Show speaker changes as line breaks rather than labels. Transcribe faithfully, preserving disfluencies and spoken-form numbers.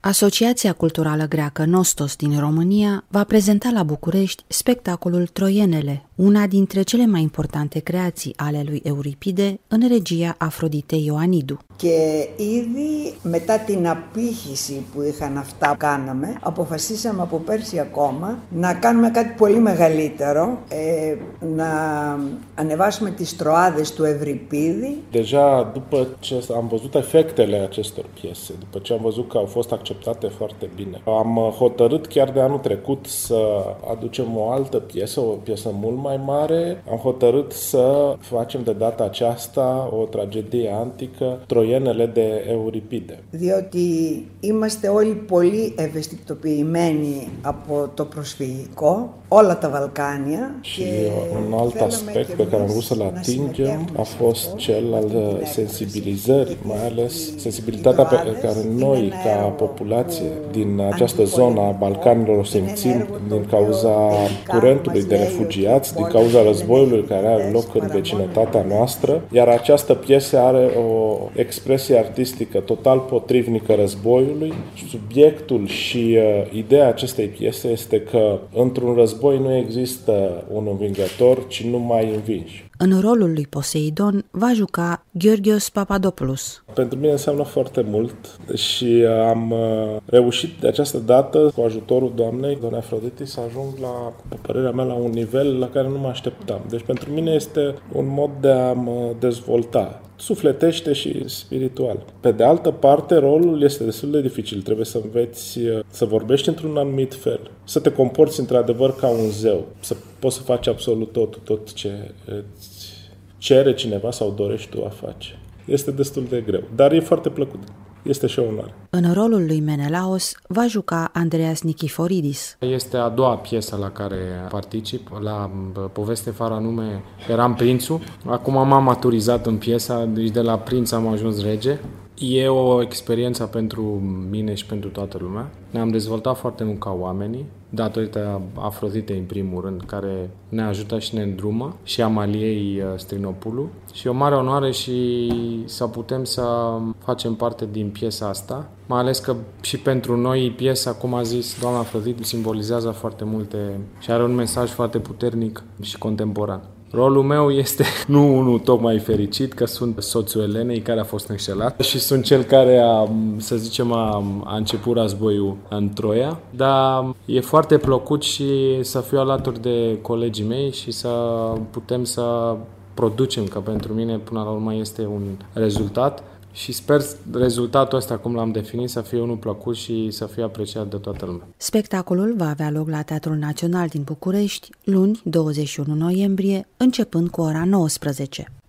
Asociația Culturală Greacă Nostos din România va prezenta la București spectacolul Troienele, una dintre cele mai importante creații ale lui Euripide în regia Αφροδιτei Ioanidu.
Και ήδη μετά την απήχηση που είχαν αυτά κάναμε, αποφασίσαμε από πέρσι ακόμα να κάνουμε κάτι πολύ μεγαλύτερο, ε, να ανεβάσουμε τις Τροάδες του Ευρυπίδη.
Deja după ce am văzut efectele acestor piese, după ce am văzut că au fost acceptate foarte bine, am hotărât chiar de anul trecut să aducem o altă piesă, o piesă mult mai mare. Am hotărât să facem de data aceasta o tragedie antică, Troienele de Euripide.
Διότι είμαστε όλοι πολύ ευαισθητοποιημένοι από το προσφυγικό, όλα τα Βαλκάνια.
Și un alt aspect pe care am vrut să-l atingem a fost cel al sensibilizării, mai ales sensibilitatea pe care noi, ca populație din această zonă a Balcanilor, o simțim din cauza curentului de refugiați, din cauza războiului care are loc în vecinătatea noastră, iar această piesă are o expresie artistică total potrivnică războiului. Subiectul și uh, ideea acestei piese este că într-un război nu există un învingător, ci numai învinși.
În rolul lui Poseidon va juca Georgios Papadopoulos.
Pentru mine înseamnă foarte mult și am reușit de această dată, cu ajutorul Doamnei, Doamnei Afroditi, să ajung la, pe părerea mea, la un nivel la care nu mă așteptam. Deci pentru mine este un mod de a mă dezvolta, sufletește și spiritual. Pe de altă parte, rolul este destul de dificil. Trebuie să înveți să vorbești într-un anumit fel, să te comporți într-adevăr ca un zeu, să poți să faci absolut tot, tot ce îți cere cineva sau dorești tu a face. Este destul de greu, dar e foarte plăcut. Este și o onoare.
În rolul lui Menelaos va juca Andreas Nikiforidis.
Este a doua piesă la care particip. La poveste fără nume eram prințul. Acum m-am maturizat în piesa, deci de la prinț am ajuns rege. E o experiență pentru mine și pentru toată lumea. Ne-am dezvoltat foarte mult ca oamenii, datorită Afroditei în primul rând, care ne ajută și ne îndrumă, și Amaliei Strinopoulou. Și e o mare onoare și să putem să facem parte din piesa asta, mai ales că și pentru noi piesa, cum a zis doamna Afrodite, simbolizează foarte multe și are un mesaj foarte puternic și contemporan. Rolul meu este nu unul tocmai fericit, că sunt soțul Elenei care a fost înșelat și sunt cel care a, să zicem, a, a început războiul în Troia, dar e foarte plăcut și să fiu alături de colegii mei și să putem să producem, că pentru mine până la urmă este un rezultat. Și sper rezultatul ăsta, cum l-am definit, să fie unul plăcut și să fie apreciat de toată lumea.
Spectacolul va avea loc la Teatrul Național din București, luni douăzeci și unu noiembrie, începând cu ora nouăsprezece.